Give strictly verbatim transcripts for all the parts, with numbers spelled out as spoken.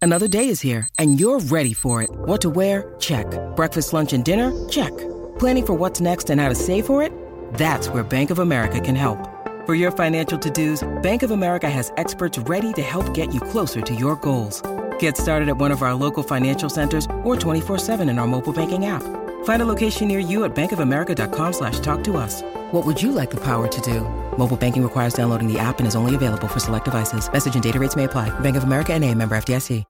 Another day is here, and you're ready for it. What to wear? Check. Breakfast, lunch, and dinner? Check. Planning for what's next and how to save for it? That's where Bank of America can help. For your financial to-dos, Bank of America has experts ready to help get you closer to your goals. Get started at one of our local financial centers or twenty-four seven in our mobile banking app. Find a location near you at bankofamerica.com slash talk to us. What would you like the power to do? Mobile banking requires downloading the app and is only available for select devices. Message and data rates may apply. Bank of America N A, member F D I C.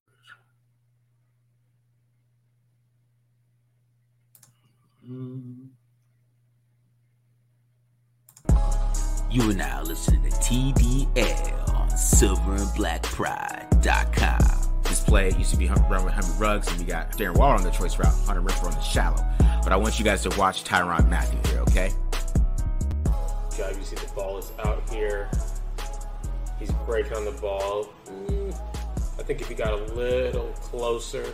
You are now listening to T D L on silver and black pride dot com. This play used to be run with Henry Ruggs, and we got Darren Waller on the choice route, Hunter Ripper on the shallow. But I want you guys to watch Tyrann Mathieu here, okay? Yeah, you see the ball is out here. He's breaking on the ball. Mm, I think if he got a little closer.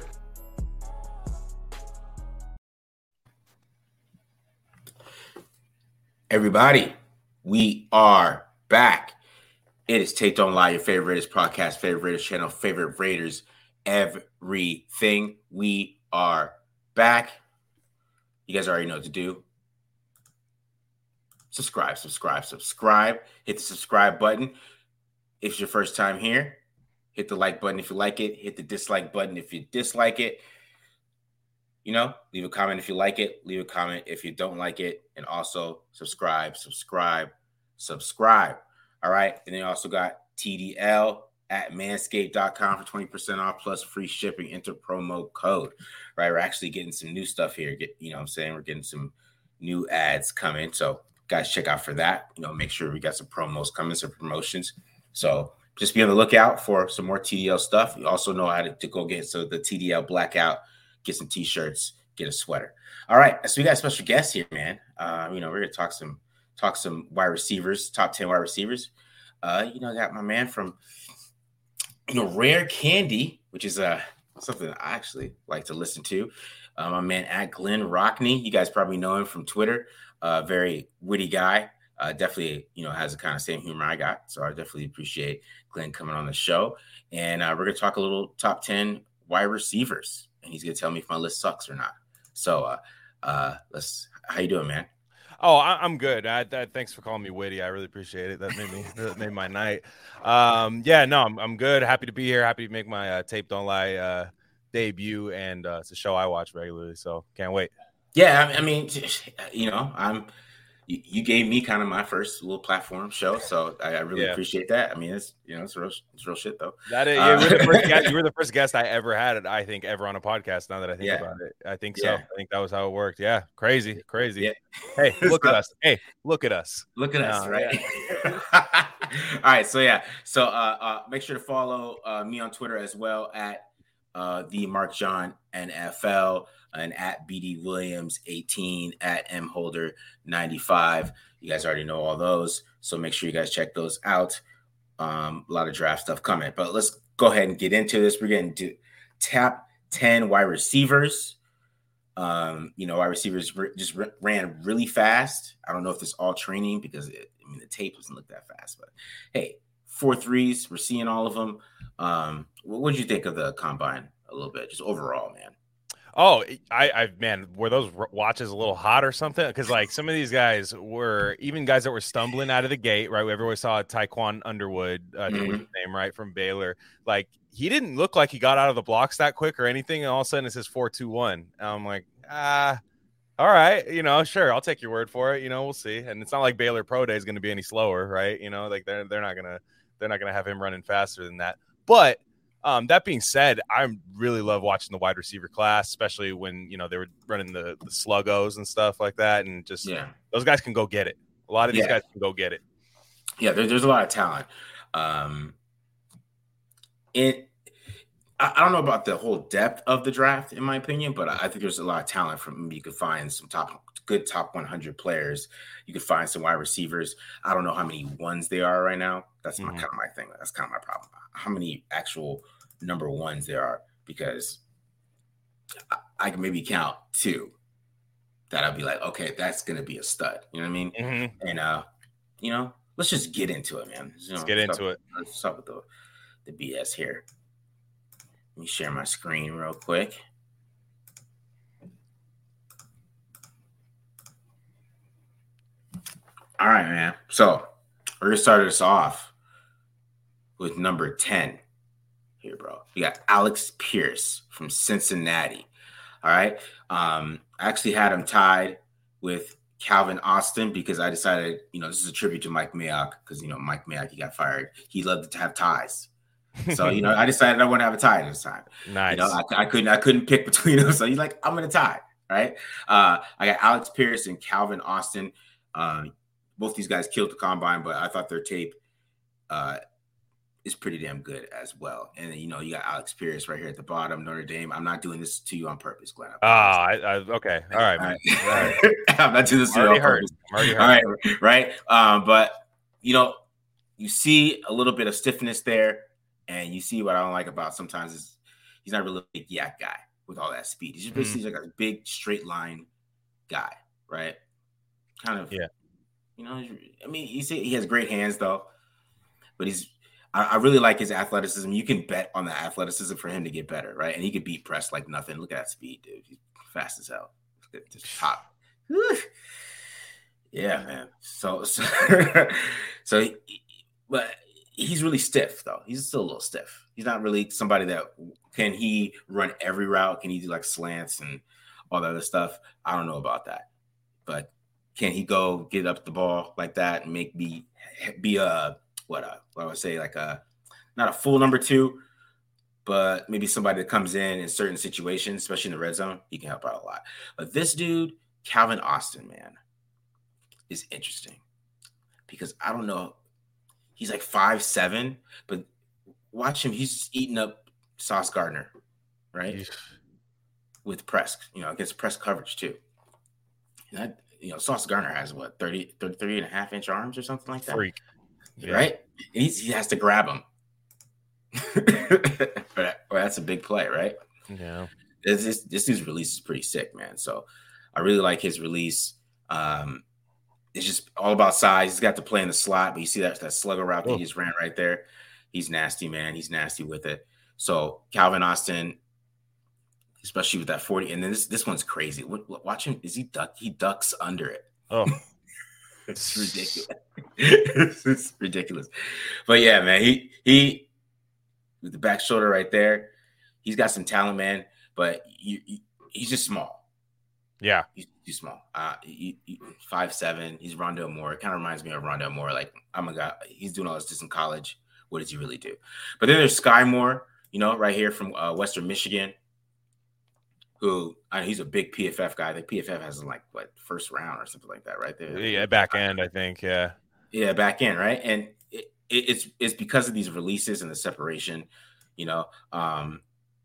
Everybody, we are back. It is Tape Don't Lie, your favorite Raiders podcast, favorite Raiders channel, favorite Raiders everything. We are back. You guys already know what to do. Subscribe, subscribe, subscribe. Hit the subscribe button if it's your first time here. Hit the like button if you like it. Hit the dislike button if you dislike it. You know, leave a comment if you like it. Leave a comment if you don't like it. And also subscribe, subscribe, subscribe. All right. And then you also got T D L at manscaped dot com for twenty percent off plus free shipping. Enter promo code. Right. We're actually getting some new stuff here. Get, you know what I'm saying? We're getting some new ads coming. So guys, check out for that. You know, make sure we got some promos coming, some promotions. So just be on the lookout for some more T D L stuff. You also know how to, to go get so the T D L blackout, get some t-shirts, get a sweater. All right. So we got a special guest here, man. Uh, you know, we're gonna talk some talk some wide receivers, top ten wide receivers. Uh, you know, I got my man from you know, Rare Candy, which is uh something I actually like to listen to. Uh, my man at Glenn Rockney. You guys probably know him from Twitter. Uh, very witty guy. Uh, definitely, you know, has the kind of same humor I got. So I definitely appreciate Glenn coming on the show. And uh, we're going to talk a little top ten wide receivers. And he's going to tell me if my list sucks or not. So uh, uh, let's, how you doing, man? Oh, I, I'm good. I, I, thanks for calling me witty. I really appreciate it. That made me that made my night. Um, yeah, no, I'm I'm good. Happy to be here. Happy to make my uh, Tape Don't Lie uh, debut. And uh, it's a show I watch regularly. So can't wait. Yeah, I mean, you know, I'm. You gave me kind of my first little platform show, so I, I really yeah. appreciate that. I mean, it's you know, it's real, it's real shit though. That is, uh, you, were the first guest, you were the first guest I ever had, I think, ever on a podcast. Now that I think yeah. about it, I think so. Yeah. I think that was how it worked. Yeah, crazy, crazy. Yeah. Hey, look at us. Hey, look at us. Look at us, uh, right? Yeah. All right, so yeah, so uh, uh, make sure to follow uh, me on Twitter as well at uh, the Mark John N F L. And at B D Williams eighteen, at M Holder ninety-five. You guys already know all those, so make sure you guys check those out. Um, a lot of draft stuff coming, but let's go ahead and get into this. We're getting to top ten wide receivers. Um, you know, wide receivers re- just re- ran really fast. I don't know if it's all training because it, I mean the tape doesn't look that fast, but hey, four threes, we're seeing all of them. Um, what did you think of the combine a little bit, just overall, man? Oh, I, I, man, were those watches a little hot or something? Because like some of these guys were even guys that were stumbling out of the gate, right? Everyone saw Tyquan Underwood, uh, I think mm-hmm. was his name, right, from Baylor. Like he didn't look like he got out of the blocks that quick or anything. And all of a sudden it says four two one. I'm like, ah, all right, you know, sure, I'll take your word for it. You know, we'll see. And it's not like Baylor Pro Day is going to be any slower, right? You know, like they're they're not gonna they're not gonna have him running faster than that. But Um, that being said, I really love watching the wide receiver class, especially when, you know, they were running the, the sluggos and stuff like that. And just yeah. those guys can go get it. A lot of these yeah. guys can go get it. Yeah, there, there's a lot of talent. Um, it, I, I don't know about the whole depth of the draft, in my opinion, but I, I think there's a lot of talent from you could find some top good top one hundred players. You could find some wide receivers. I don't know how many ones they are right now. That's my, mm-hmm. kind of my thing. That's kind of my problem. How many actual number ones there are, because I, I can maybe count two that I'll be like, okay, that's going to be a stud. You know what I mean? Mm-hmm. And, uh, you know, let's just get into it, man. You know, let's get into stop, it. Let's stop with the, the B S here. Let me share my screen real quick. All right, man. So we're gonna start this off with number ten here, bro. You got Alex Pierce from Cincinnati. All right. Um, I actually had him tied with Calvin Austin because I decided, you know, this is a tribute to Mike Mayock because, you know, Mike Mayock, he got fired. He loved to have ties. So, you know, I decided I want to have a tie this time. Nice. You know, I, I couldn't I couldn't pick between them. So he's like, I'm going to tie. Right. Uh, I got Alex Pierce and Calvin Austin. Um, both these guys killed the combine, but I thought their tape uh, is pretty damn good as well. And then, you know, you got Alex Pierce right here at the bottom, Notre Dame. I'm not doing this to you on purpose, Glenn. Ah, I, I, okay. All right. All right. All right. I'm not doing this to you on purpose. I'm already hurt. All right. Right. Um, but, you know, you see a little bit of stiffness there, and you see what I don't like about sometimes is he's not really a big yak guy with all that speed. He's just basically mm. like a big straight line guy, right? Kind of, yeah. You know, I mean, you see he has great hands though, but he's, I, I really like his athleticism. You can bet on the athleticism for him to get better, right? And he could beat press like nothing. Look at that speed, dude. He's fast as hell. Just top. Yeah, man. So, so, so he, but he's really stiff though. He's still a little stiff. He's not really somebody that can he run every route? Can he do like slants and all that other stuff? I don't know about that, but can he go get up the ball like that and make me be a what a what I would say like a not a full number two, but maybe somebody that comes in in certain situations, especially in the red zone, he can help out a lot. But this dude, Calvin Austin, man, is interesting because I don't know. He's like five seven, but watch him. He's just eating up Sauce Gardner, right? Yeesh. With press, you know, against press coverage too. And that, you know, Sauce Gardner has what, thirty, thirty-three and a half inch arms or something like that. Freak. Yeah. Right? And he's, he has to grab him. But, well, that's a big play, right? Yeah. This, this, this dude's release is pretty sick, man. So I really like his release. Um, it's just all about size. He's got to play in the slot, but you see that, that slugger route that he just ran right there. He's nasty, man. He's nasty with it. So Calvin Austin, especially with that forty, and then this this one's crazy. Watch him. Is he duck? He ducks under it. Oh, it's ridiculous. It's ridiculous. But yeah, man, he he with the back shoulder right there. He's got some talent, man. But you, you, he's just small. Yeah, he's too small. Uh, he, he, five seven. He's Rondale Moore. It kind of reminds me of Rondale Moore. Like, I'm a guy. He's doing all this just in college. What does he really do? But then there's Sky Moore, you know, right here from uh, Western Michigan. Who I mean, he's a big P F F guy. The P F F has like what first round or something like that, right there. Yeah, back end, I think. Yeah, yeah, back end, right? And it, it, it's it's because of these releases and the separation, you know. Um,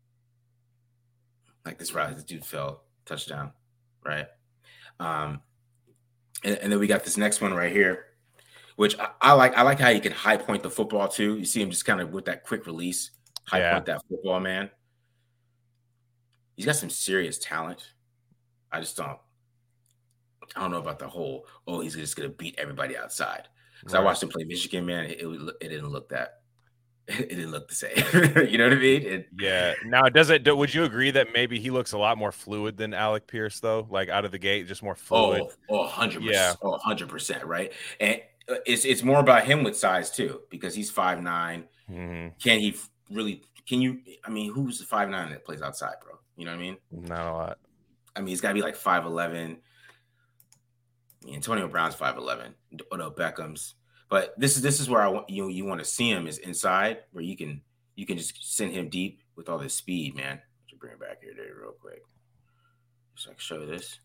like this route, this dude fell touchdown, right? Um, and, and then we got this next one right here, which I, I like. I like how he can high point the football too. You see him just kind of with that quick release, high yeah. point that football, man. He's got some serious talent. I just don't. I don't know about the whole. Oh, he's just gonna beat everybody outside. Because right. I watched him play Michigan, man. It, it it didn't look that. It didn't look the same. You know what I mean? It, yeah. Now, does it? Would you agree that maybe he looks a lot more fluid than Alec Pierce, though? Like out of the gate, just more fluid. Oh, oh, one hundred percent. Yeah. Oh, one hundred percent. Right. And it's it's more about him with size too, because he's five nine. Mm-hmm. Can he really? Can you? I mean, who's the five nine that plays outside, bro? You know what I mean? Not a lot. I mean, he's got to be like five eleven. I mean, Antonio Brown's five eleven. Odell Beckham's. But this is this is where I want you you want to see him is inside, where you can you can just send him deep with all this speed, man. Let me bring it back here there real quick. Just like show this.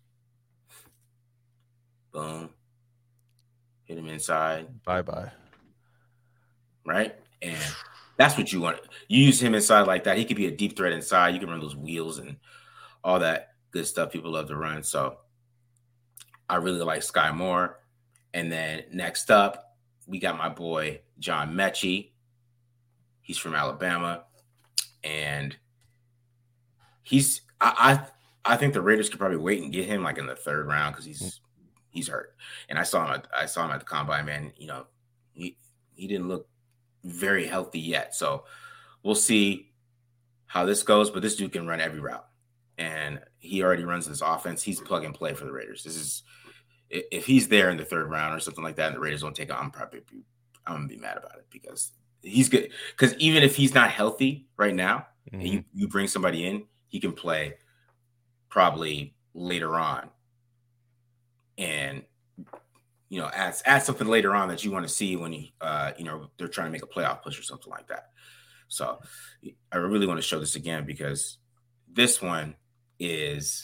Boom. Hit him inside. Bye bye. Right? And that's what you want. You use him inside like that. He could be a deep threat inside. You can run those wheels and all that good stuff people love to run. So I really like Sky Moore. And then next up, we got my boy John Mechie. He's from Alabama. And he's I I, I think the Raiders could probably wait and get him like in the third round because he's he's hurt. And I saw him at, I saw him at the combine, man. You know, he he didn't look very healthy yet. So we'll see how this goes, but this dude can run every route, and he already runs this offense. He's plug and play for the Raiders. This is if he's there in the third round or something like that, and the Raiders don't take it, I'm probably I'm gonna be mad about it because he's good. Because even if he's not healthy right now, mm-hmm. and you you bring somebody in, he can play probably later on, and you know, add add something later on that you want to see when you uh you know they're trying to make a playoff push or something like that. So I really want to show this again because this one is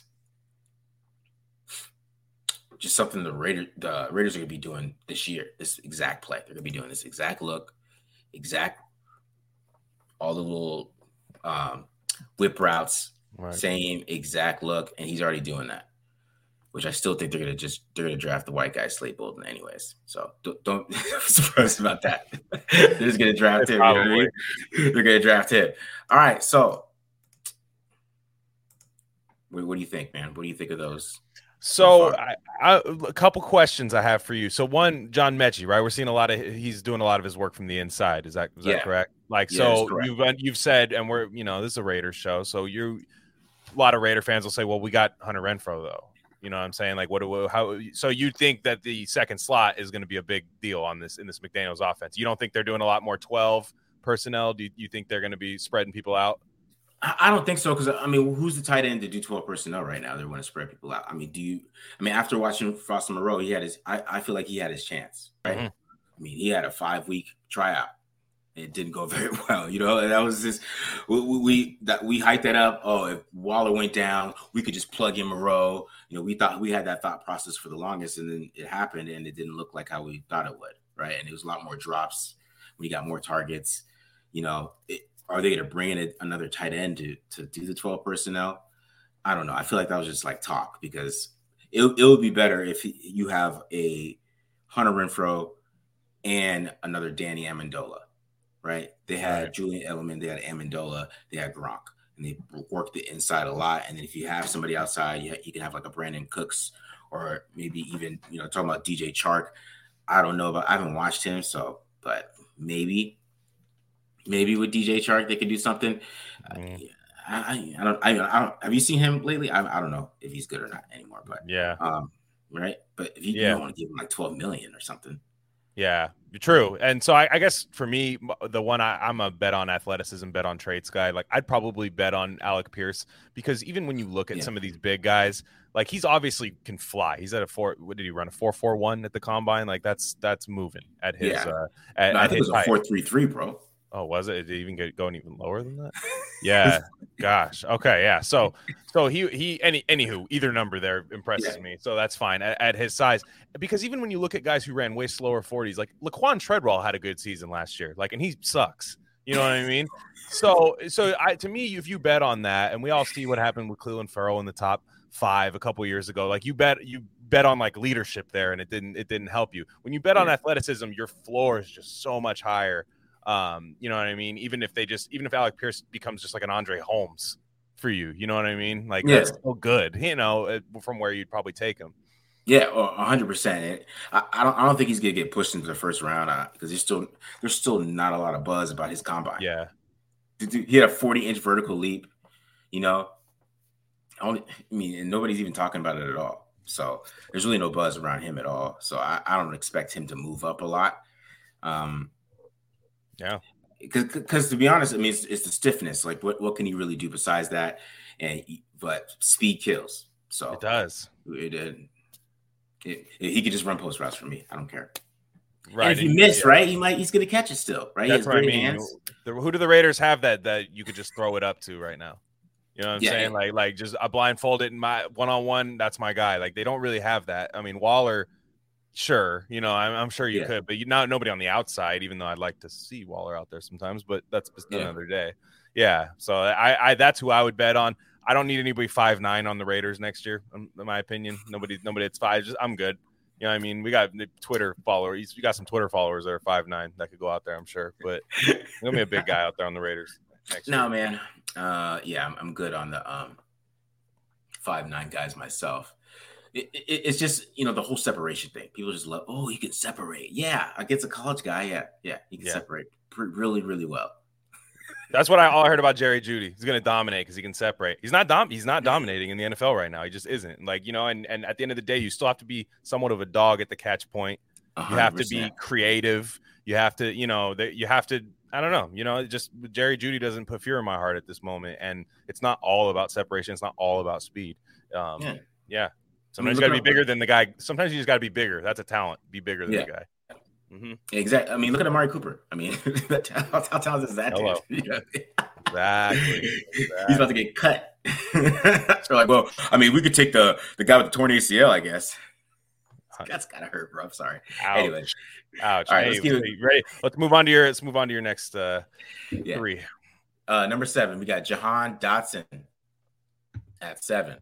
just something the Raiders, the Raiders are going to be doing this year, this exact play. They're going to be doing this exact look, exact, all the little um, whip routes, right. Same exact look. And he's already doing that, which I still think they're going to just, they're going to draft the white guy, Slade Bolden anyways. So don't, don't be surprised about that. They're just going to draft him. You know what I mean? They're going to draft him. All right. So what, what do you think, man? What do you think of those? So I, I, a couple questions I have for you. So one, John Mechie, right? We're seeing a lot of, he's doing a lot of his work from the inside. Is that, is yeah. that correct? Like, yeah, so correct. you've, you've said, and we're, you know, this is a Raiders show. So you, a lot of Raider fans will say, well, we got Hunter Renfrow though. You know what I'm saying? Like, what do how? So you think that the second slot is going to be a big deal on this in this McDaniels offense? You don't think they're doing a lot more twelve personnel? Do you, you think they're going to be spreading people out? I don't think so because I mean, who's the tight end to do twelve personnel right now? They want to spread people out. I mean, do you? I mean, after watching Foster Moreau, he had his. I, I feel like he had his chance, right? Mm-hmm. I mean, he had a five week tryout. It didn't go very well, you know. And that was just we, we that we hyped that up. Oh, if Waller went down, we could just plug in Moreau. You know, we thought we had that thought process for the longest, and then it happened, and it didn't look like how we thought it would, right? And it was a lot more drops. We got more targets. You know, it, are they going to bring in another tight end to to do the twelve personnel? I don't know. I feel like that was just like talk because it it would be better if you have a Hunter Renfrow and another Danny Amendola. Right, they had right. Julian Edelman, they had Amendola, they had Gronk, and they worked the inside a lot. And then if you have somebody outside, you, you can have like a Brandon Cooks, or maybe even you know talking about D J Chark. I don't know about, I haven't watched him, so but maybe, maybe with D J Chark they could do something. Mm. I, I, I don't, I, I don't. Have you seen him lately? I, I don't know if he's good or not anymore. But yeah, um, right. But if you, yeah. you don't want to give him like twelve million or something. Yeah, true. And so I, I guess for me, the one I, I'm a bet on athleticism, bet on traits guy. Like I'd probably bet on Alec Pierce because even when you look at yeah. some of these big guys, like he's obviously can fly. He's at a four. What did he run? A four four one at the combine? Like that's that's moving at his. Yeah. Uh, at, no, I at think his it was a four three three, bro. Oh, was it? Did it even get going even lower than that? Yeah. Gosh. Okay. Yeah. So, so he, he, any, anywho, either number there impresses yeah. me. So that's fine at, at his size, because even when you look at guys who ran way slower forties, like Laquan Treadwell had a good season last year, like, and he sucks, you know what I mean? So, so I, to me, if you bet on that, and we all see what happened with Cleveland Farrell in the top five a couple years ago, like you bet, you bet on like leadership there and it didn't, it didn't help you. When you bet yeah. on athleticism, your floor is just so much higher. Um, you know what I mean? Even if they just, even if Alec Pierce becomes just like an Andre Holmes for you, you know what I mean? Like yeah. that's so good, you know, from where you'd probably take him. Yeah, a hundred percent. I, I don't, I don't think he's gonna get pushed into the first round because uh, he's still, there's still not a lot of buzz about his combine. Yeah, he had a forty inch vertical leap. You know, I, only, I mean, and nobody's even talking about it at all. So there's really no buzz around him at all. So I, I don't expect him to move up a lot. Um. Yeah, because to be honest, I mean, it's, it's the stiffness. Like, what, what can he really do besides that? And but speed kills. So it does. It, it, it, it he could just run post routes for me. I don't care. Right. And if he missed, yeah. right, he might he's gonna catch it still. Right. That's what I mean. Hands. Who do the Raiders have that that you could just throw it up to right now? You know what I'm yeah, saying? Yeah. Like, like just a blindfold it in my one on one. That's my guy. Like they don't really have that. I mean, Waller. Sure, you know, I'm, I'm sure you yeah. could, but you not nobody on the outside. Even though I'd like to see Waller out there sometimes, but that's just yeah. another day. Yeah, so I, I, that's who I would bet on. I don't need anybody five nine on the Raiders next year, in my opinion. Nobody, nobody that's five. Just I'm good. You know, what I mean, we got Twitter followers. We got some Twitter followers that are five nine that could go out there. I'm sure, but there's gonna be a big guy out there on the Raiders next no, year. man. Uh, yeah, I'm, I'm good on the um five nine guys myself. It, it, it's just, you know, the whole separation thing. People just love, oh, he can separate. Yeah, against a college guy. Yeah, yeah, he can yeah. separate really, really well. That's what I all I heard about Jerry Jeudy. He's going to dominate because he can separate. He's not dom- He's not dominating in the N F L right now. He just isn't. Like, you know, and, and at the end of the day, you still have to be somewhat of a dog at the catch point. You one hundred percent. have to be creative. You have to, you know, that you have to. I don't know. You know, just Jerry Jeudy doesn't put fear in my heart at this moment, and it's not all about separation. It's not all about speed. Um, yeah. yeah. Sometimes I mean, you got to be bigger up. than the guy. Sometimes you just got to be bigger. That's a talent. Be bigger than yeah. the guy. Mm-hmm. Exactly. I mean, look at Amari Cooper. I mean, how, how talented is that? Hello. Dude? You know? Exactly. exactly. He's about to get cut. So, like, well, I mean, we could take the the guy with the torn A C L, I guess. That's gotta hurt, bro. I'm sorry. Ouch. Anyway, ouch. All right, hey, let's keep it. Ready? Let's move on to your. Let's move on to your next uh, yeah. three. Uh, number seven, we got Jahan Dotson at seven.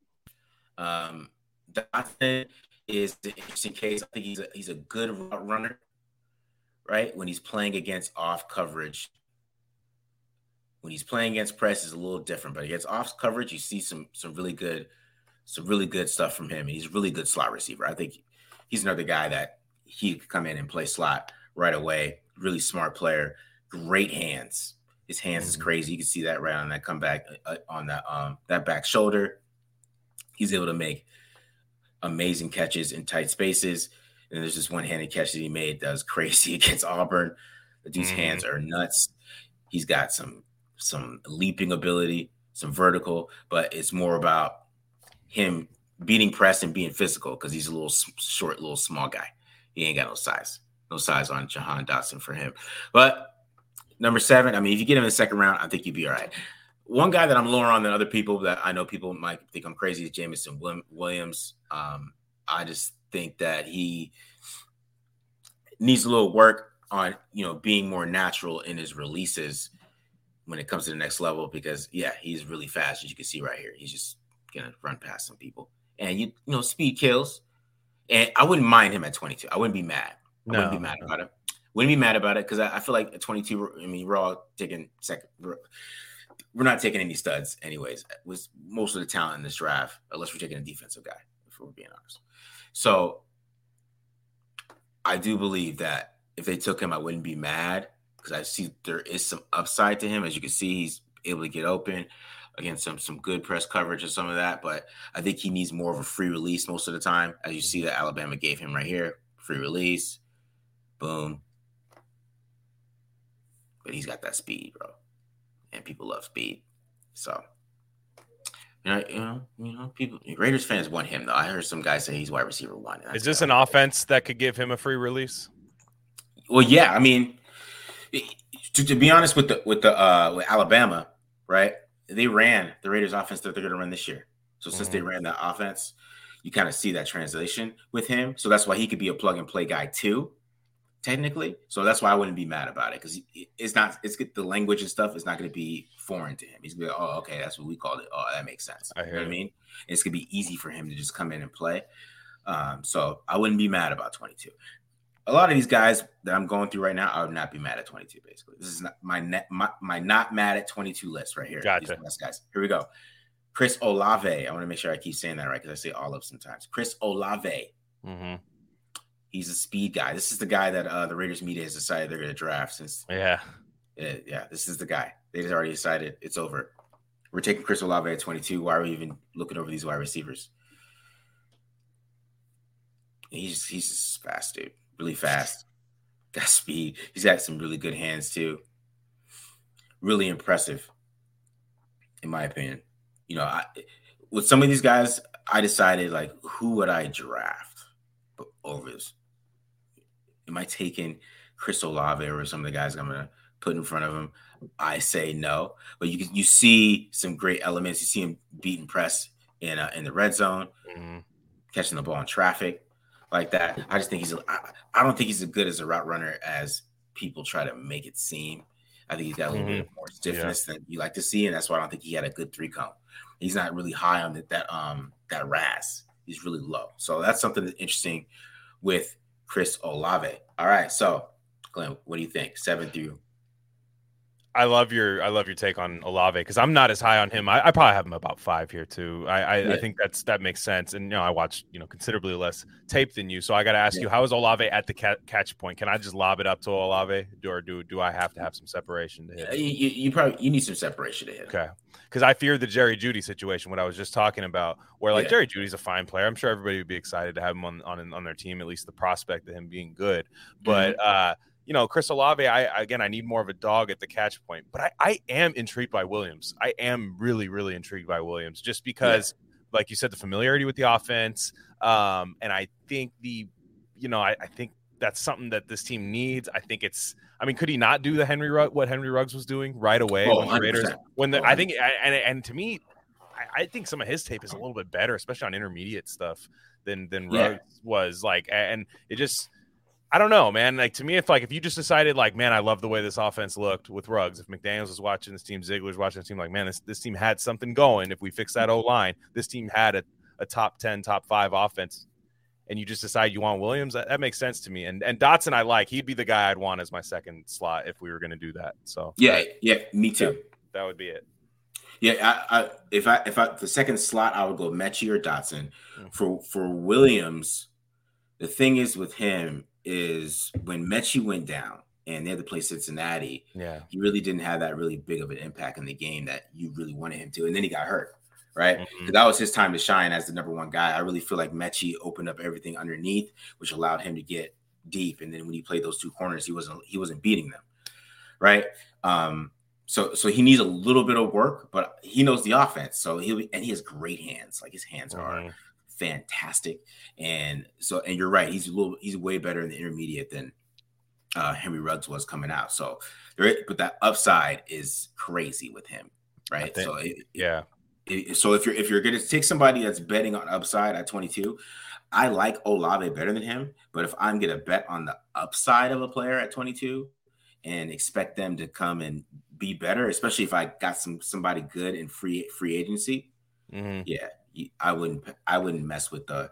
Um, Dotson is an interesting case. I think he's a he's a good route runner, right? When he's playing against off coverage. When he's playing against press, is a little different, but against off coverage, you see some some really good, some really good stuff from him. And he's a really good slot receiver. I think he's another guy that he could come in and play slot right away. Really smart player, great hands. His hands is crazy. You can see that right on that comeback uh, on that um that back shoulder. He's able to make amazing catches in tight spaces. And there's this one-handed catch that he made that was crazy against Auburn. The dude's mm. hands are nuts. He's got some some leaping ability, some vertical, but it's more about him beating press and being physical because he's a little short, little small guy. He ain't got no size. No size on Jahan Dotson for him. But number seven, I mean, if you get him in the second round, I think you'd be all right. One guy that I'm lower on than other people that I know people might think I'm crazy is Jameson Williams. Um, I just think that he needs a little work on, you know, being more natural in his releases when it comes to the next level because, yeah, he's really fast, as you can see right here. He's just going to run past some people. And, you you know, speed kills. And I wouldn't mind him at twenty-two. I wouldn't be mad. I no, wouldn't be mad no. about it. Wouldn't be mad about it because I, I feel like at twenty-two, I mean, we're all taking second. We're, we're not taking any studs anyways. With most of the talent in this draft, unless we're taking a defensive guy, if we're being honest. So I do believe that if they took him, I wouldn't be mad because I see there is some upside to him. As you can see, he's able to get open against some some good press coverage and some of that. But I think he needs more of a free release most of the time. As you see that Alabama gave him right here, free release, boom. But he's got that speed, bro, and people love speed. So, you know, you know, you know, people Raiders fans want him though. I heard some guys say he's wide receiver one. Is this an offense that could give him a free release? Well, yeah. I mean, to, to be honest with the with the uh, with Alabama, right? They ran the Raiders offense that they're going to run this year. So since mm-hmm. they ran that offense, you kind of see that translation with him. So that's why he could be a plug and play guy too, technically. So that's why I wouldn't be mad about it because it's not. It's the language and stuff is not going to be foreign to him. He's going to be like, oh, okay, that's what we called it. Oh, that makes sense. I hear you know what I mean? It's going to be easy for him to just come in and play. Um, so I wouldn't be mad about twenty-two. A lot of these guys that I'm going through right now, I would not be mad at twenty-two. Basically, this is not my net, my, my not mad at twenty-two list right here. Gotcha. These guys. Here we go. Chris Olave. I want to make sure I keep saying that right because I say Olive sometimes. Chris Olave. Mm-hmm. He's a speed guy. This is the guy that uh, the Raiders media has decided they're going to draft. Since yeah, yeah, yeah, this is the guy. They've already decided it's over. We're taking Chris Olave at twenty-two. Why are we even looking over these wide receivers? He's he's just fast, dude. Really fast. Got speed. He's got some really good hands too. Really impressive, in my opinion. You know, I, with some of these guys, I decided like, who would I draft over this? Am I taking Chris Olave or some of the guys I'm gonna put in front of him? I say no, but you you see some great elements. You see him beating press in uh, in the red zone, mm-hmm. catching the ball in traffic. Like that, I just think he's. A, I, I don't think he's as good as a route runner as people try to make it seem. I think he's got a little mm-hmm. bit more stiffness yeah. than you like to see, and that's why I don't think he had a good three count. He's not really high on the, that um that R A S. He's really low. So that's something that's interesting with Chris Olave. All right, so Glenn, what do you think? Seven through I love your I love your take on Olave because I'm not as high on him. I, I probably have him about five here too. I I, yeah. I think that's that makes sense. And you know, I watch you know considerably less tape than you, so I got to ask yeah. you, how is Olave at the ca- catch point? Can I just lob it up to Olave, or do do I have to have some separation to hit? Uh, you, you probably you need some separation to hit. Okay, because I fear the Jerry Jeudy situation, what I was just talking about, where like yeah. Jerry Judy's a fine player. I'm sure everybody would be excited to have him on on on their team, at least the prospect of him being good, but. Mm-hmm. uh You know, Chris Olave, I again, I need more of a dog at the catch point, but I, I am intrigued by Williams. I am really, really intrigued by Williams just because, yeah. like you said, the familiarity with the offense. Um, and I think the, you know, I, I think that's something that this team needs. I think it's, I mean, could he not do the Henry, what Henry Ruggs was doing right away oh, when the Raiders, when the, oh, I think, and, and to me, I, I think some of his tape is a little bit better, especially on intermediate stuff than, than yeah. Ruggs was like, and it just, I don't know, man. Like to me, if like if you just decided, like, man, I love the way this offense looked with Ruggs. If McDaniels was watching this team, Ziegler's watching this team, like, man, this, this team had something going. If we fix that O line, this team had a, a top ten, top five offense. And you just decide you want Williams, that, that makes sense to me. And and Dotson, I like. He'd be the guy I'd want as my second slot if we were going to do that. So yeah, yeah, me too. Yeah, that would be it. Yeah, I, I if I if I the second slot, I would go Mechie or Dotson. Mm-hmm. For for Williams, the thing is with him. Is when Mechie went down and they had to play Cincinnati, yeah, he really didn't have that really big of an impact in the game that you really wanted him to. And then he got hurt, right? Mm-hmm. That was his time to shine as the number one guy. I really feel like Mechie opened up everything underneath, which allowed him to get deep. And then when he played those two corners, he wasn't he wasn't beating them, right? Um, so so he needs a little bit of work, but he knows the offense. So he and he has great hands. Like his hands mm-hmm. are fantastic. And so, and you're right. He's a little, he's way better in the intermediate than uh, Henry Ruggs was coming out. So there, but that upside is crazy with him. Right. Think, so it, yeah. It, so if you're, if you're going to take somebody that's betting on upside at twenty-two, I like Olave better than him, but if I'm going to bet on the upside of a player at twenty-two and expect them to come and be better, especially if I got some, somebody good in free, free agency. Mm-hmm. Yeah. I wouldn't I wouldn't mess with the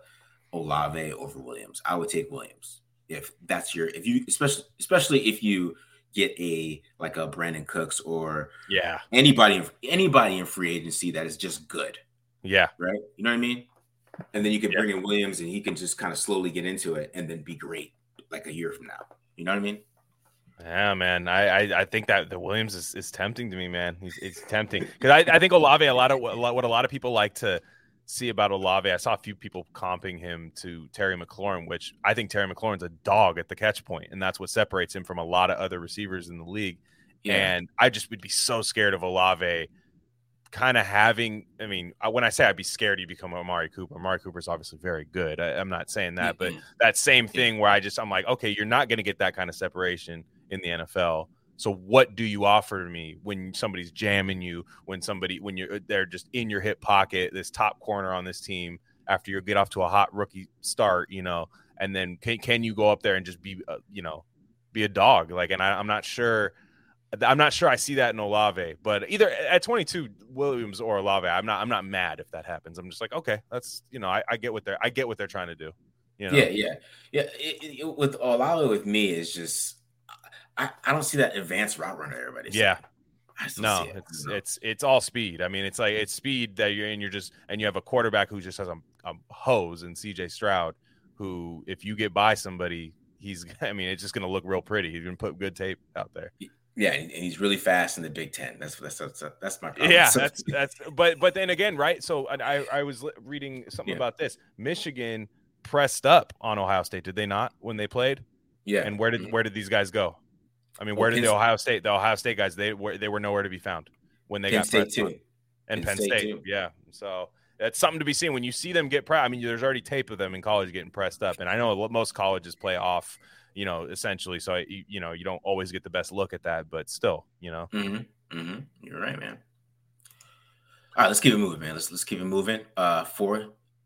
Olave over Williams. I would take Williams if that's your if you especially especially if you get a like a Brandon Cooks or yeah anybody anybody in free agency that is just good. Yeah. Right? You know what I mean? And then you can yeah. bring in Williams and he can just kind of slowly get into it and then be great like a year from now. You know what I mean? Yeah, man. I, I, I think that the Williams is, is tempting to me, man. He's, it's tempting because I, I think Olave a lot of what a lot of people like to see about Olave. I saw a few people comping him to Terry McLaurin, which I think Terry McLaurin's a dog at the catch point, and that's what separates him from a lot of other receivers in the league. Yeah. And I just would be so scared of Olave kind of having, I mean, when I say I'd be scared he'd become Amari Cooper. Amari Cooper's obviously very good. I, I'm not saying that, but that same thing where I just, I'm like, okay, you're not going to get that kind of separation in the N F L. So what do you offer to me when somebody's jamming you, when somebody, when you're, they're just in your hip pocket, this top corner on this team after you get off to a hot rookie start, you know, and then can, can you go up there and just be, uh, you know, be a dog? Like, and I, I'm not sure, I'm not sure I see that in Olave, but either at twenty-two, Williams or Olave, I'm not, I'm not mad if that happens. I'm just like, okay, that's, you know, I, I get what they're, I get what they're trying to do. You know? Yeah. Yeah. Yeah. It, it, with Olave with me is just, I, I don't see that advanced route runner everybody. Yeah. Saying. No, it. it's no. it's it's all speed. I mean, it's like it's speed that you're in. You're just and you have a quarterback who just has a, a hose and C J Stroud, who if you get by somebody, he's. I mean, it's just going to look real pretty. He's going to put good tape out there. Yeah, and he's really fast in the Big Ten. That's that's that's, that's my problem. Yeah, that's that's. But but then again, right? So I I was reading something yeah. about this. Michigan pressed up on Ohio State, did they not, when they played? Yeah. And where did where did these guys go? I mean, where well, did the Ohio State, the Ohio State guys, they were they were nowhere to be found when they Penn got State pressed too. On. And Penn, Penn State, State yeah. So that's something to be seen when you see them get pressed. I mean, there's already tape of them in college getting pressed up, and I know most colleges play off, you know, essentially. So you, you know, you don't always get the best look at that, but still, you know. Mm-hmm. Mm-hmm. You're right, man. All right, let's keep it moving, man. Let's let's keep it moving. Uh, four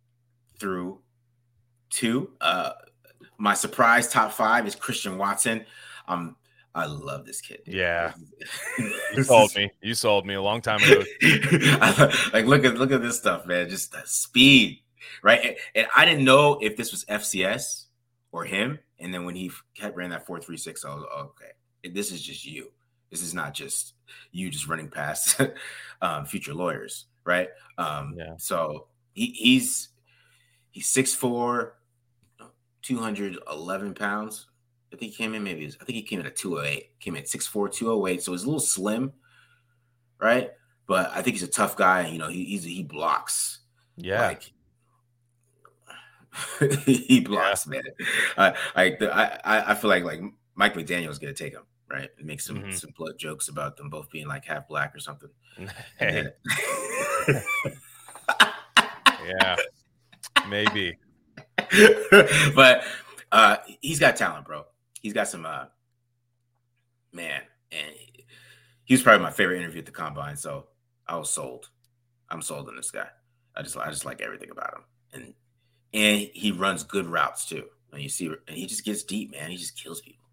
through two. Uh, my surprise top five is Christian Watson. Um. I love this kid. Dude. Yeah, you sold me. You sold me a long time ago. Like, look at look at this stuff, man. Just the speed, right? And, and I didn't know if this was F C S or him. And then when he kept ran that four three six, I was like, oh, okay, this is just you. This is not just you just running past um, future lawyers, right? Um, Yeah. So he, he's he's six foot four, two hundred eleven pounds. I think he came in maybe I think he came in at two oh eight. Came in at six foot four, two oh eight. So he's a little slim, right? But I think he's a tough guy. You know, he he's, he blocks. Yeah. Like, he blocks, yeah. man. Uh, I, I I feel like like Mike McDaniel's gonna take him, right? And make some mm-hmm. some blood jokes about them both being like half black or something. Hey. Yeah, maybe. But uh, he's got talent, bro. He's got some uh, man, and he was probably my favorite interview at the combine. So I was sold. I'm sold on this guy. I just I just like everything about him, and. And he runs good routes too. And you see, and he just gets deep, man. He just kills people.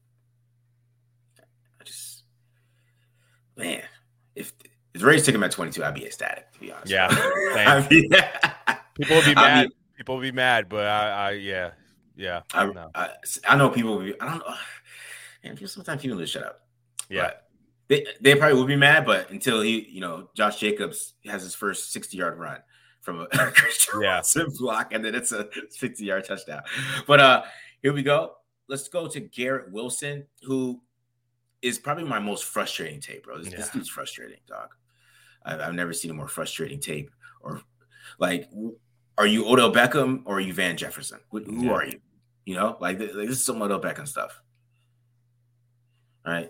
I just, man, if if the Rays took him at twenty-two, I'd be ecstatic, to be honest. Yeah, I mean, people would be mad. I mean, people would be mad, but I, I yeah, yeah. I, no. I, I know people would be. I don't know. Man, sometimes people just shut up. Yeah, but they they probably would be mad, but until he, you know, Josh Jacobs has his first sixty-yard run from a Christian yeah. Watson block, and then it's a fifty-yard touchdown. But uh, here we go. Let's go to Garrett Wilson, who is probably my most frustrating tape, bro. This, yeah. this dude's frustrating, dog. I've, I've never seen a more frustrating tape. Or like, are you Odell Beckham or are you Van Jefferson? Who, who yeah. are you? You know, like, like this is some Odell Beckham stuff. All right.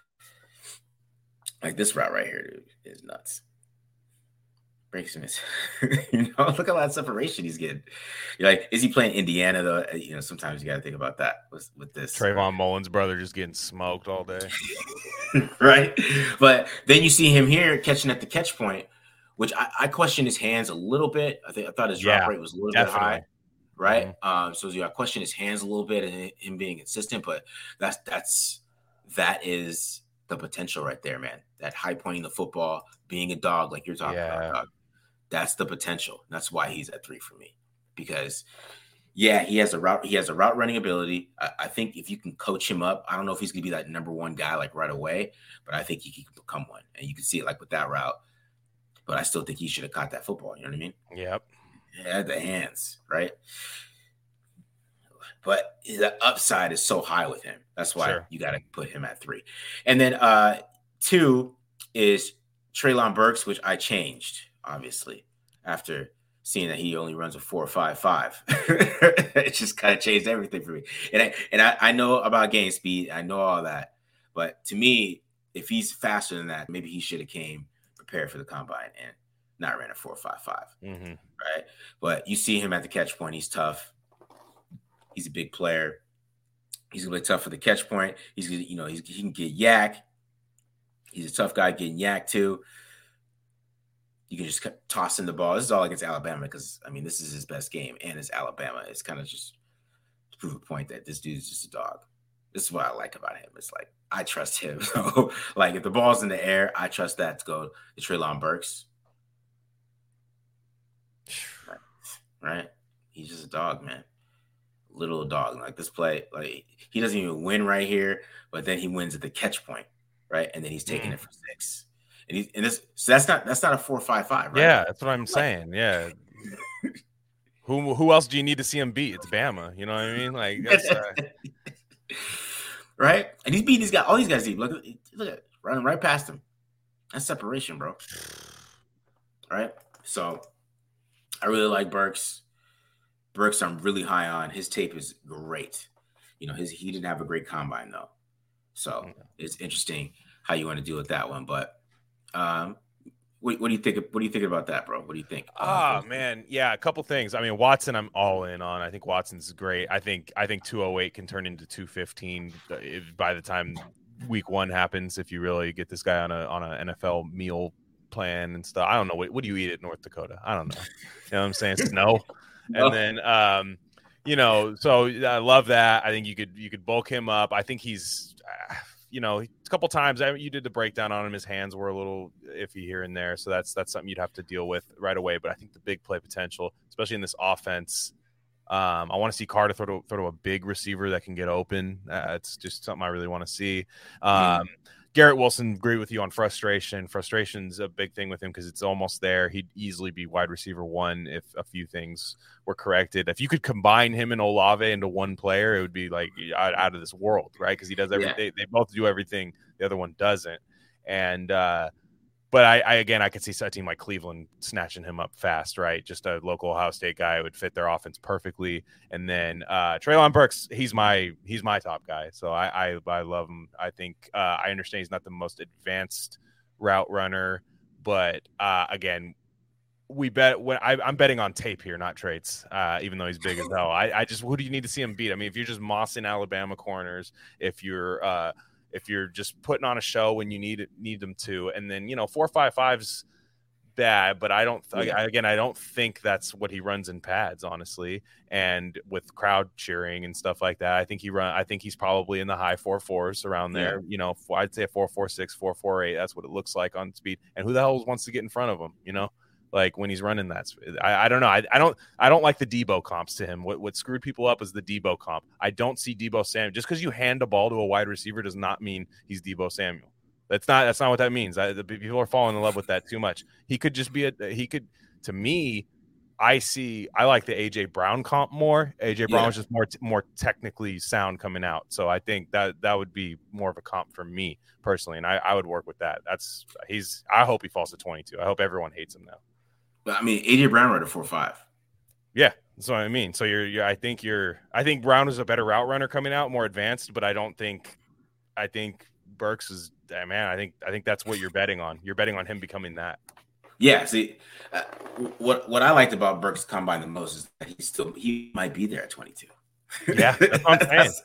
Like this route right here, dude, is nuts. Breaks him. You know, look at all that separation he's getting. You're like, is he playing Indiana though? You know, sometimes you got to think about that with, with this. Trayvon Mullen's brother just getting smoked all day, right? But then you see him here catching at the catch point, which I, I question his hands a little bit. I think I thought his drop yeah, rate was a little definitely. bit high, right? Mm-hmm. Um, so yeah, I question his hands a little bit and him being consistent, but that's that's that is the potential right there, man. That high pointing the football, being a dog like you're talking yeah. about, dog. That's the potential. That's why he's at three for me. Because, yeah, he has a route. He has a route running ability. I, I think if you can coach him up, I don't know if he's gonna be that number one guy like right away, but I think he can become one. And you can see it like with that route. But I still think he should have caught that football. You know what I mean? Yep. He had the hands, right? But the upside is so high with him. That's why sure. you got to put him at three. And then uh, two is Treylon Burks, which I changed. Obviously, after seeing that he only runs a four five five, it just kind of changed everything for me. And I and I, I know about game speed, I know all that, but to me, if he's faster than that, maybe he should have came prepared for the combine and not ran a four five five, mm-hmm. right? But you see him at the catch point; he's tough. He's a big player. He's gonna be tough for the catch point. He's gonna, you know, he's, he can get yak. He's a tough guy getting yak too. You can just toss in the ball. This is all against Alabama because, I mean, this is his best game, and it's Alabama. It's kind of just to prove a point that this dude is just a dog. This is what I like about him. It's like, I trust him. So, like, if the ball's in the air, I trust that to go to Treylon Burks. Right? right? He's just a dog, man. Little dog. Like, this play, like, he doesn't even win right here, but then he wins at the catch point, right? And then he's taking mm. it for six. And, he, and this, so that's not that's not a four five five, right? Yeah, that's what I'm saying. Yeah. who who else do you need to see him beat? It's Bama. You know what I mean? Like, that's, uh... right? And he's beating these guys, all these guys deep. Look, look at running right past him. That's separation, bro. Right? So I really like Burks. Burks, I'm really high on. His tape is great. You know, his he didn't have a great combine though, so mm-hmm. it's interesting how you want to deal with that one, but. Um, what, what do you think? What do you think about that, bro? What do you think? Oh man, yeah, a couple things. I mean, Watson, I'm all in on. I think Watson's great. I think I think two oh eight can turn into two fifteen by the time week one happens. If you really get this guy on a on an N F L meal plan and stuff. I don't know what what do you eat at North Dakota? I don't know. You know what I'm saying? Snow. And then um, you know, so I love that. I think you could you could bulk him up. I think he's. Uh, You know, a couple times I, you did the breakdown on him. His hands were a little iffy here and there, so that's that's something you'd have to deal with right away. But I think the big play potential, especially in this offense, um, I want to see Carter throw to, throw to a big receiver that can get open. Uh, it's just something I really want to see. Um, mm. Garrett Wilson, agree with you on frustration. Frustration's a big thing with him because it's almost there. He'd easily be wide receiver one if a few things were corrected. If you could combine him and Olave into one player, it would be like out, out of this world, right? Because he does everything. Yeah. They, they both do everything the other one doesn't. And uh, but I, I again, I could see a team like Cleveland snatching him up fast, right? Just a local Ohio State guy would fit their offense perfectly. And then uh, Treylon Burks, he's my he's my top guy, so I I, I love him. I think uh, I understand he's not the most advanced route runner, but uh, again, we bet when I, I'm betting on tape here, not traits. Uh, even though he's big as hell, I, I just who do you need to see him beat? I mean, if you're just mossing Alabama corners, if you're uh, if you're just putting on a show when you need it, need them to, and then, you know, four five five's bad, but I don't, th- yeah. again, I don't think that's what he runs in pads, honestly. And with crowd cheering and stuff like that, I think he run, I think he's probably in the high four fours around there, yeah. you know, I'd say a four, four, six, four, four, eight. That's what it looks like on speed. And who the hell wants to get in front of him, you know? Like when he's running that, I, I don't know. I, I don't, I don't like the Debo comps to him. What, what screwed people up is the Debo comp. I don't see Debo Samuel. Just because you hand a ball to a wide receiver does not mean he's Debo Samuel. That's not, that's not what that means. I, the people are falling in love with that too much. He could just be a, he could, to me, I see, I like the A J Brown comp more. A J Brown yeah. was just more, more technically sound coming out. So I think that that would be more of a comp for me personally. And I, I would work with that. That's, he's, I hope he falls to twenty-two. I hope everyone hates him now. I mean, A J Brown ran a four five. Yeah, that's what I mean. So you're, you're, I think you're, I think Brown is a better route runner coming out, more advanced, but I don't think, I think Burks is, man, I think, I think that's what you're betting on. You're betting on him becoming that. Yeah. See, uh, what what I liked about Burks combine the most is that he still, he might be there at twenty-two. Yeah, that's what I'm saying.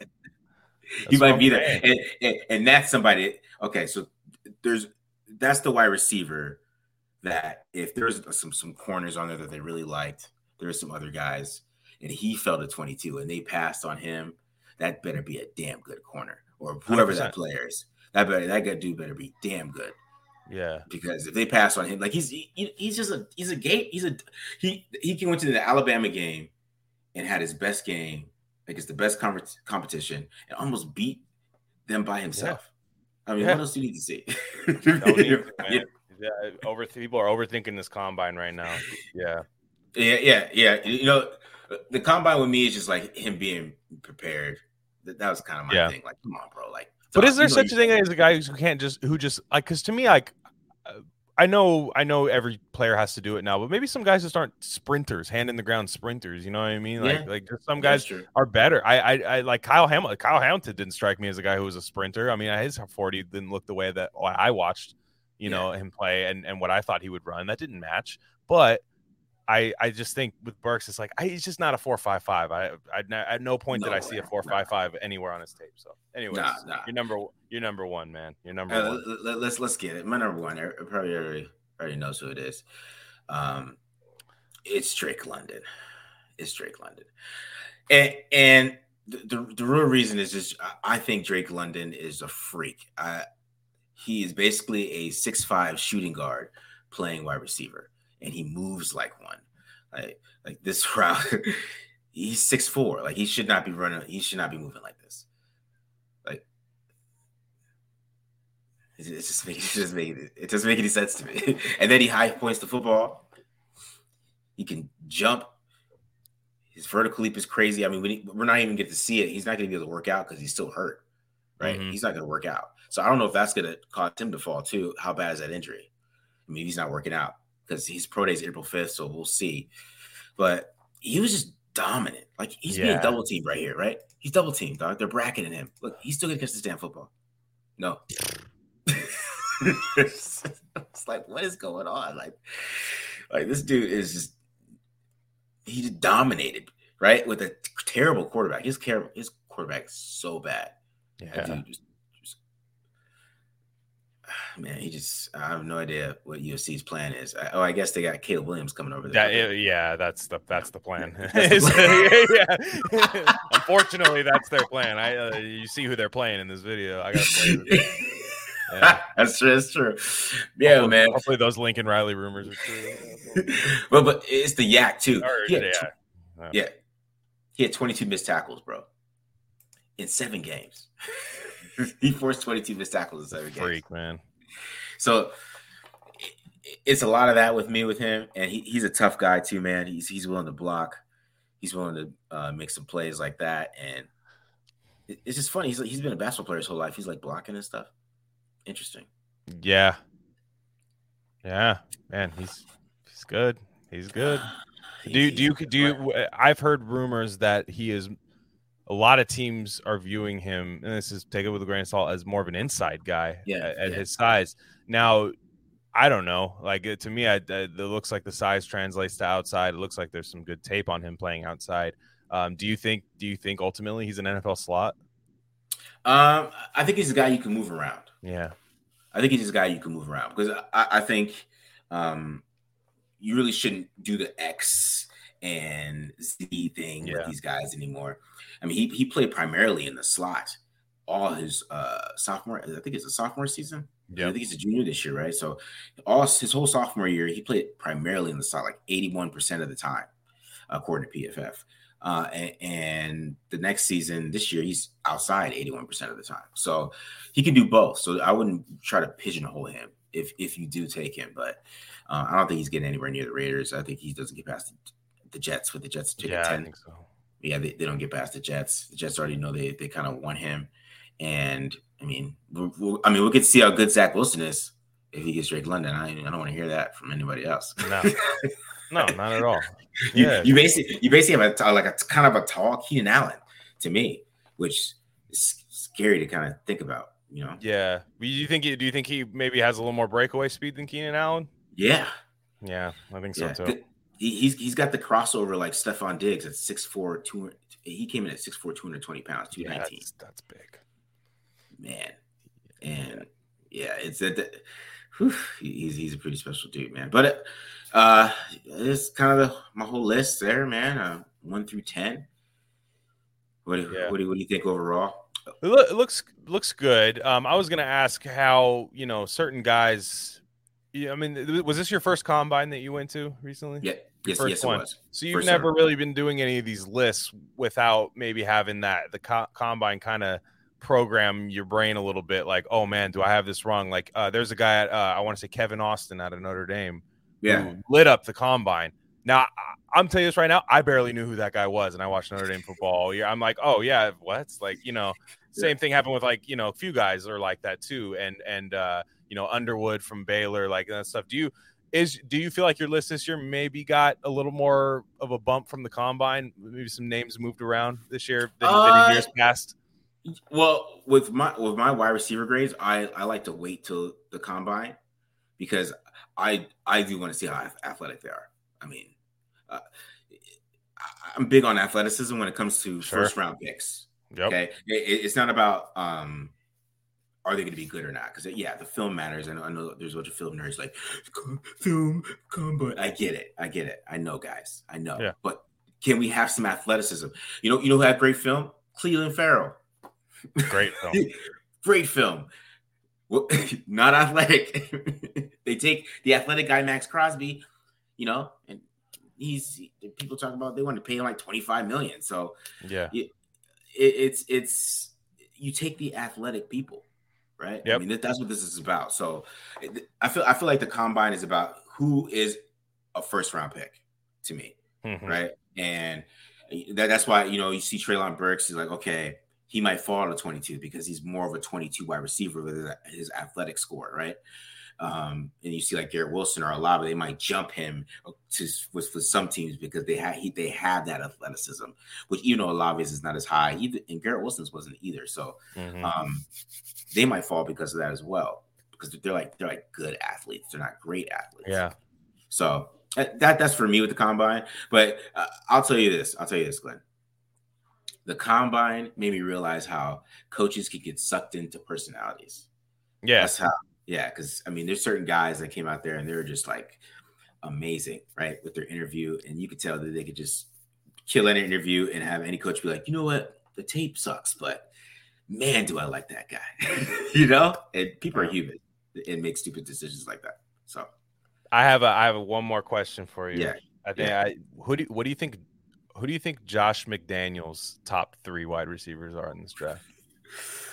He might be there, and, and and that's somebody. Okay, so there's that's the wide receiver. That if there's some some corners on there that they really liked, there's some other guys, and he fell to twenty-two, and they passed on him. That better be a damn good corner, or whoever one hundred percent that player is. That better that good dude better be damn good. Yeah, because if they pass on him, like he's he, he's just a he's a gate. He's a he he went to the Alabama game and had his best game, like it's the best com- competition, and almost beat them by himself. Yeah. I mean, yeah. what else do you need to see? yeah. Yeah, over people are overthinking this combine right now. Yeah, yeah, yeah, yeah. You know, the combine with me is just like him being prepared. That, that was kind of my yeah. thing. Like, come on, bro. Like, but is there such a thing as a guy who can't just who just like? Because to me, like, I know, I know every player has to do it now, but maybe some guys just aren't sprinters, hand in the ground sprinters. You know what I mean? Like, yeah. like some guys are better. I, I, I like Kyle Hamilton. Kyle Hamilton didn't strike me as a guy who was a sprinter. I mean, his forty didn't look the way that I watched. You know, yeah. him play and, and what I thought he would run. That didn't match. But I I just think with Burks, it's like, I, he's just not a four five five. I, I At no point no, did I see a four five five anywhere on his tape. So, anyways, nah, nah. you're number you're number one, man. You're number uh, one. Let's, let's get it. My number one, I probably already, already knows who it is. Um, It's Drake London. It's Drake London. And, and the, the, the real reason is just I think Drake London is a freak. I He is basically a six five shooting guard playing wide receiver, and he moves like one. Like, like this route, he's six four. Like, he should not be running. He should not be moving like this. Like, it, it just makes it just make it, it doesn't make any sense to me. And then he high points the football. He can jump. His vertical leap is crazy. I mean, we, we're not even get to see it. He's not going to be able to work out because he's still hurt. Right? Mm-hmm. He's not going to work out. So I don't know if that's going to cause him to fall too. How bad is that injury? I mean, he's not working out because his pro day is April fifth, so we'll see. But he was just dominant. Like, he's yeah. being double teamed right here, right? He's double teamed, dog. They're bracketing him. Look, he's still going to catch this damn football. No. It's like, what is going on? Like, like this dude is just, he just dominated, right? With a terrible quarterback. His, his quarterback is so bad. Yeah. That dude just, Man, he just, I have no idea what U S C's plan is. I, oh, I guess they got Caleb Williams coming over there. Yeah, yeah that's the that's the plan. That's the plan. yeah. Unfortunately, that's their plan. I uh, you see who they're playing in this video. I got to play yeah. That's true. That's true. Yeah, hopefully, man. Hopefully those Lincoln Riley rumors are true. but, but it's the yak, too. Or, he yeah. Tw- yeah. He had twenty-two missed tackles, bro, in seven games. he forced twenty-two missed tackles in seven games. Freak, man. So it's a lot of that with me with him, and he, he's a tough guy too, man. He's he's willing to block, he's willing to uh, make some plays like that, and it, it's just funny. He's like, he's been a basketball player his whole life. He's like blocking and stuff. Interesting. Yeah, yeah, man. He's he's good. He's good. Do you, do you do you? I've heard rumors that he is. A lot of teams are viewing him, and this is take it with a grain of salt, as more of an inside guy yeah, at, at yeah. his size. Now, I don't know. Like to me, I, I, it looks like the size translates to outside. It looks like there's some good tape on him playing outside. Um, do you think? Do you think ultimately he's an N F L slot? Um, I think he's a guy you can move around. Yeah, I think he's just a guy you can move around because I, I think um, you really shouldn't do the X and Z thing yeah. with these guys anymore. I mean, he he played primarily in the slot all his uh, sophomore. I think it's a sophomore season. Yeah, I think he's a junior this year, right? So all his whole sophomore year, he played primarily in the slot, like eighty-one percent of the time, according to P F F. Uh, and, and the next season, this year, he's outside eighty-one percent of the time. So he can do both. So I wouldn't try to pigeonhole him if if you do take him. But uh, I don't think he's getting anywhere near the Raiders. I think he doesn't get past the, the Jets with the Jets taking yeah, ten. I think so. Yeah, they, they don't get past the Jets. The Jets already know they they kind of want him. And, I mean, we'll, we'll, I mean, we'll get to see how good Zach Wilson is if he gets Drake London. I, I don't want to hear that from anybody else. No, no, not at all. You, Yeah, you basically you basically have a like a kind of a tall Keenan Allen to me, which is scary to kind of think about. You know? Yeah. Do you think? He, do you think he maybe has a little more breakaway speed than Keenan Allen? Yeah. Yeah, I think so Yeah. too. Good. He, he's he's got the crossover like Stephon Diggs at six four, two hundred. He came in at six four, two hundred twenty pounds, two nineteen. Yeah, that's, that's big, man. And yeah, it's that. that whew, he's he's a pretty special dude, man. But uh, it's kind of the, my whole list there, man. Uh, one through ten. What do, Yeah. what do what do you think overall? It, lo- it looks looks good. Um, I was gonna ask how you know certain guys. Yeah, I mean, was this your first combine that you went to recently? Yeah, yes, First yes, one. it was. So you've First never ever. really been doing any of these lists without maybe having that the co- combine kind of program your brain a little bit. Like, oh man, do I have this wrong? Like, uh, there's a guy at uh, I want to say Kevin Austin out of Notre Dame, Yeah, who lit up the combine. Now, I- I'm telling you this right now, I barely knew who that guy was, and I watched Notre Dame football all year. I'm like, oh yeah, what? Like, you know, same thing happened with like you know a few guys are like that too, and and uh, you know Underwood from Baylor, like that stuff. Do you is do you feel like your list this year maybe got a little more of a bump from the combine? Maybe some names moved around this year than, Uh, than in years past. well, with my with my wide receiver grades, I I like to wait till the combine because I I do want to see how athletic they are. I mean, uh, I'm big on athleticism when it comes to Sure. first round picks. Yep. Okay, it, it's not about um, are they going to be good or not? Because yeah, the film matters. I know, I know there's a bunch of film nerds like film combine. I get it. I get it. I know, guys. I know. Yeah. But can we have some athleticism? You know, you know who had great film? Cleveland Farrell. Great film. Great film. Well, not athletic. They take the athletic guy Max Crosby, you know, and he's people talk about they want to pay him like twenty-five million. So Yeah. it, it's it's you take the athletic people, right? Yep. I mean that, that's what this is about. So it, I feel I feel like the combine is about who is a first round pick to me, Mhm. right? And that, that's why you know you see Treylon Burks is like okay. He might fall to twenty-two because he's more of a twenty-two wide receiver with his athletic score, right? Um, and you see like Garrett Wilson or Olave, they might jump him to with, with some teams because they have he, they have that athleticism, which you know Olave's is not as high, either, and Garrett Wilson's wasn't either. So Mhm. um, they might fall because of that as well, because they're like they're like good athletes, they're not great athletes. Yeah. So that that's for me with the combine. But uh, I'll tell you this, I'll tell you this, Glenn. The combine made me realize how coaches can get sucked into personalities. Yeah. That's how, yeah, because I mean, there's certain guys that came out there and they were just like amazing, right, with their interview, and you could tell that they could just kill an interview and have any coach be like, you know what, the tape sucks, but man, do I like that guy, you know? And people are human and make stupid decisions like that. So I have a I have a one more question for you. Yeah. I think Yeah. I who do what do you think who do you think Josh McDaniels' top three wide receivers are in this draft?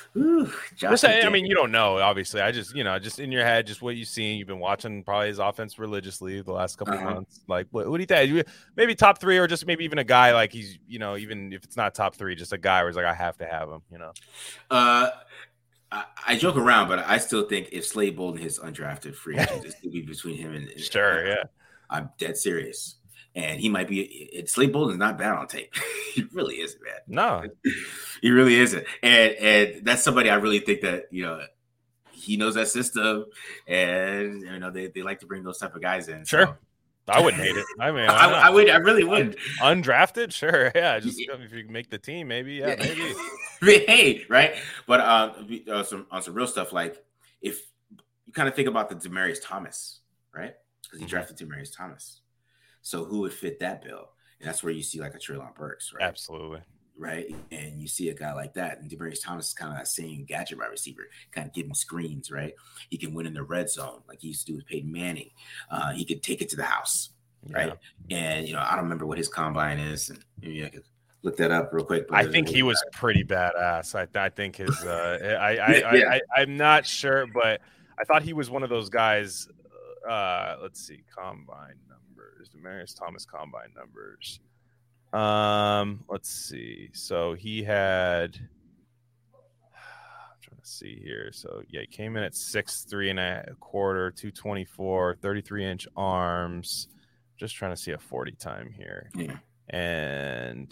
Ooh, Josh just, I mean, you don't know, obviously. I just, you know, just in your head, just what you've seen. You've been watching probably his offense religiously the last couple uh-huh. of months. Like, what, what do you think? Maybe top three, or just maybe even a guy like he's, you know, even if it's not top three, just a guy where it's like, I have to have him, you know? Uh, I, I joke around, but I still think if Slade Bolden hits undrafted free agent, it's going to be between him and, and sure, yeah. I'm dead serious. And he might be it, Slade Bolden's not bad on tape. He really isn't, man. No. He really isn't. And and that's somebody I really think that, you know, he knows that system, and you know, they, they like to bring those type of guys in. Sure. So. I wouldn't hate it. I mean, I, I would I really would. Undrafted, sure. Yeah. Just if you make the team, maybe, yeah, maybe. Hey, right. But um uh, some on some real stuff, like if you kind of think about the Demaryius Thomas, right? Because he mm-hmm. drafted Demaryius Thomas. So who would fit that bill? And that's where you see like a Treylon Burks, right? Absolutely. Right. And you see a guy like that. And Demaryius Thomas is kind of that same gadget wide receiver, kind of giving screens, right? He can win in the red zone like he used to do with Peyton Manning. Uh, he could take it to the house, right? Yeah. And, you know, I don't remember what his combine is. And maybe I could look that up real quick. I think he was pretty badass. I, I think his uh, – I, I, I, yeah. I, I, I'm not sure, but I thought he was one of those guys uh, – let's see, combine numbers, Demaryius Thomas combine numbers. Um, let's see. So he had, I'm trying to see here. So yeah, he came in at six three and a quarter, two twenty-four, thirty-three inch arms. Just trying to see a forty time here. Yeah. And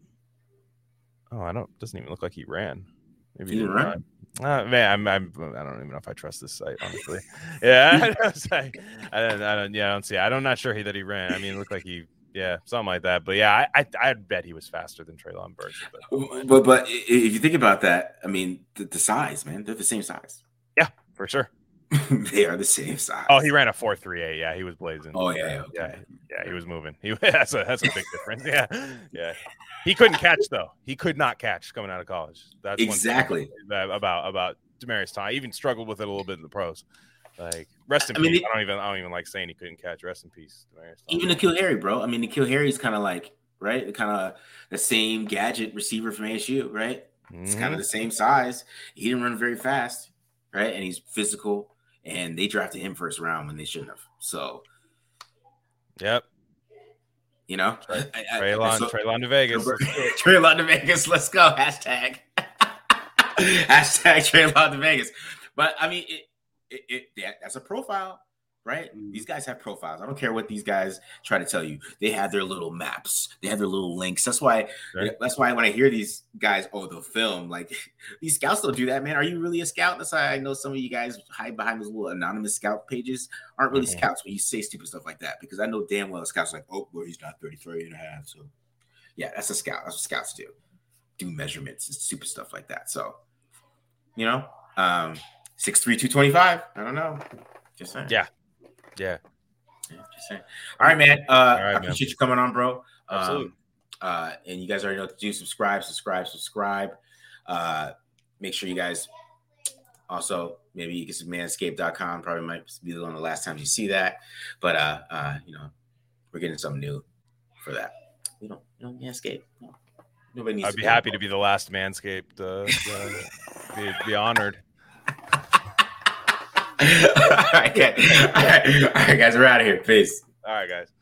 oh, I don't. Doesn't even look like he ran. Maybe he he didn't run. Uh, man, I'm, I'm. I don't even know if I trust this site, honestly. Yeah, I don't. I don't. I don't. Yeah, I don't see. I'm not sure he that he ran. I mean, it looked like he. Yeah, something like that. But yeah, I, I I'd bet he was faster than Treylon Burks. But. but but if you think about that, I mean, the, the size, man, they're the same size. Yeah, for sure. They are the same size. Oh, he ran a four three eight. Yeah, he was blazing. Oh yeah, okay. yeah, yeah. He was moving. He that's a that's a big difference. Yeah, yeah. He couldn't catch though. He could not catch coming out of college. That's exactly one about about Demaryius Thomas. I even struggled with it a little bit in the pros. Like rest in I peace. Mean, it, I don't even I don't even like saying he couldn't catch. Rest in peace, Demaryius Thomas. Even N'Keal Harry, bro. I mean, N'Keal Harry's kind of like right, kind of the same gadget receiver from A S U, right? Mm-hmm. It's kind of the same size. He didn't run very fast, right? And he's physical. And they drafted him first round when they shouldn't have. So, yep. You know, Treylon, so, Treylon to Vegas. Treylon to Vegas. Let's go. Hashtag. Hashtag Treylon to Vegas. But I mean, it, it, it that, that's a profile, right? Mm. These guys have profiles. I don't care what these guys try to tell you. They have their little maps. They have their little links. That's why. Right. That's why when I hear these guys, oh, the film, like these scouts don't do that, man. Are you really a scout? That's why I know some of you guys hide behind those little anonymous scout pages. Aren't really mm-hmm. scouts when you say stupid stuff like that, because I know damn well scouts are like, oh, well, he's not thirty-three and a half. So yeah, that's a scout. That's what scouts do. Do measurements and stupid stuff like that. So, you know, um, six three, two twenty-five. I don't know. Just saying. Yeah. Yeah. yeah just saying. All right, man. Uh, All right, I appreciate man. you coming on, bro. Absolutely. Um, uh, and you guys already know what to do. Subscribe, subscribe, subscribe. Uh, make sure you guys also maybe you get some manscaped dot com. Probably might be one of the last times you see that. But, uh, uh, you know, we're getting something new for that. We don't, you know, Manscaped. No. Nobody needs I'd be happy to be the last Manscaped. Uh, uh, be, be honored. All right, okay. All right, all right, guys, we're out of here. Peace. All right, guys.